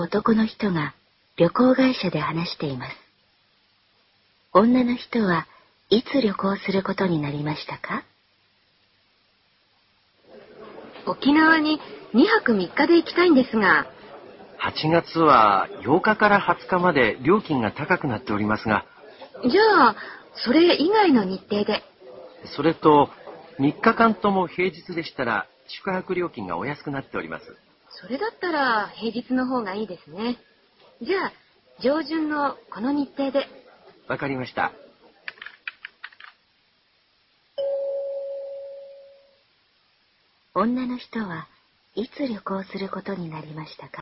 男の人が旅行会社で話しています。女の人はいつ旅行することになりましたか？ 沖縄に2泊3日で行きたいんですが。 8月は8日から20日まで料金が高くなっておりますが。 じゃあ、それ以外の日程で。 それと、3日間とも平日でしたら宿泊料金がお安くなっております。 それだったら平日の方がいいですね。じゃあ、上旬のこの日程で。 わかりました。 女の人はいつ旅行することになりましたか？